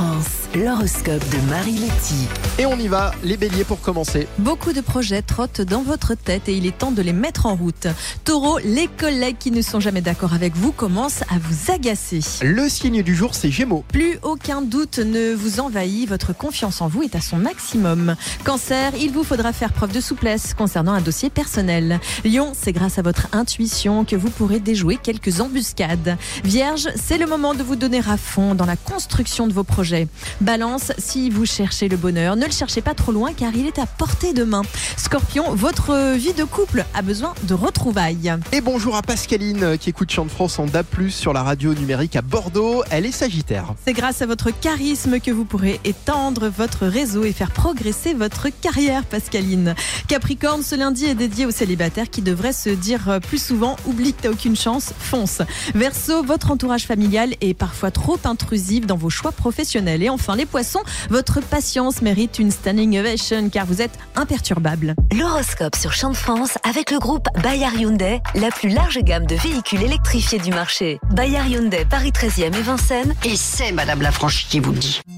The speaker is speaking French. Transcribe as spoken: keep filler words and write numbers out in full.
France, l'horoscope de Marie Letty. Et on y va, les béliers pour commencer. Beaucoup de projets trottent dans votre tête et il est temps de les mettre en route. Taureau, les collègues qui ne sont jamais d'accord avec vous commencent à vous agacer. Le signe du jour, c'est Gémeaux. Plus aucun doute ne vous envahit, votre confiance en vous est à son maximum. Cancer, il vous faudra faire preuve de souplesse concernant un dossier personnel. Lion, c'est grâce à votre intuition que vous pourrez déjouer quelques embuscades. Vierge, c'est le moment de vous donner à fond dans la construction de vos projets. Balance, si vous cherchez le bonheur, ne le cherchez pas trop loin car il est à portée de main. Scorpion, votre vie de couple a besoin de retrouvailles. Et bonjour à Pascaline qui écoute Chant de France en D A B plus, sur la radio numérique à Bordeaux. Elle est Sagittaire. C'est grâce à votre charisme que vous pourrez étendre votre réseau et faire progresser votre carrière, Pascaline. Capricorne, ce lundi est dédié aux célibataires qui devraient se dire plus souvent « oublie que t'as aucune chance, fonce ». Verseau, votre entourage familial est parfois trop intrusif dans vos choix professionnels. Et enfin les poissons, votre patience mérite une standing ovation car vous êtes imperturbable. L'horoscope sur Chant de France avec le groupe Bayard Hyundai, la plus large gamme de véhicules électrifiés du marché. Bayard Hyundai, Paris treizième et Vincennes. Et c'est Madame Lafranchi qui vous le dit.